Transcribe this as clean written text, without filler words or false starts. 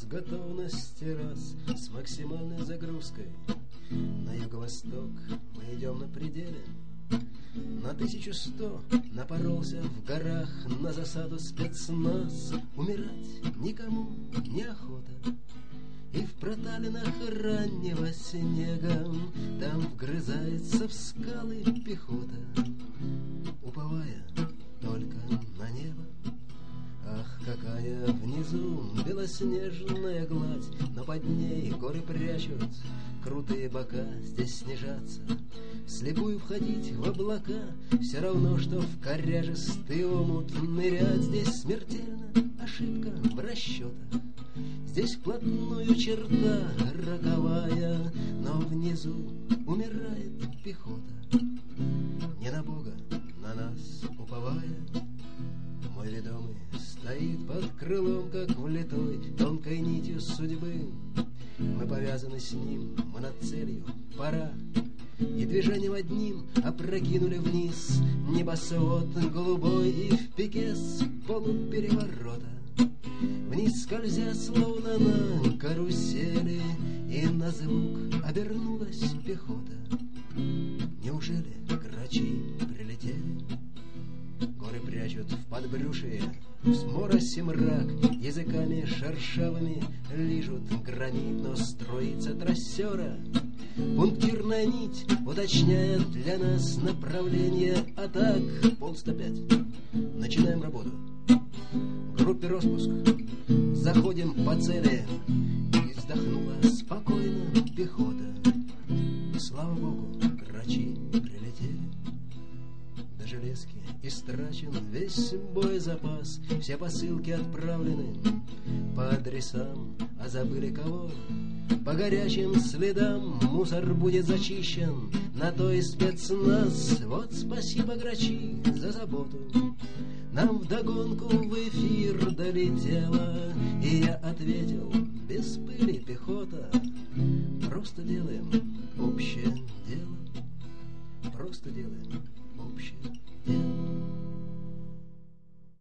готовности раз, с максимальной загрузкой. На юго-восток мы идем на пределе. На 1100 напоролся в горах на засаду спецназ. Умирать никому не охота. И в проталинах раннего снега там вгрызается в скалы пехота, уповая только на небо. Ах, какая внизу белоснежная гладь, но под ней горы прячут крутые бока. Здесь снижаться, вслепую входить в облака, все равно, что в коряжистый омут нырять. Здесь смертельно ошибка в расчетах, здесь вплотную черта роковая, но внизу умирает пехота. Не на Бога, на нас уповая, мой ведомый стоит под крылом, как влитой тонкой нитью судьбы. Мы повязаны с ним, мы над целью, пора. И движением одним опрокинули вниз небосвод голубой, и в пике с полупереворота вниз скользя, словно на карусели, и на звук обернулась пехота. Неужели грачи прилетели? Горы прячут в подбрюшие сморось и мрак, языками шершавыми лижут гранит, но строится трассера. Пунктирная нить уточняет для нас направление атак. 1:05. Начинаем работу. Группе распуск. Заходим по цели. И вздохнула спокойно пехота. Слава Богу, грачи прилетели. До железки истрачен весь боезапас. Все посылки отправлены по адресам, а забыли кого. По горячим следам мусор будет зачищен, на то и спецназ. Вот спасибо, грачи, за заботу. Нам вдогонку в эфир долетело, и я ответил: без пыли, пехота. Просто делаем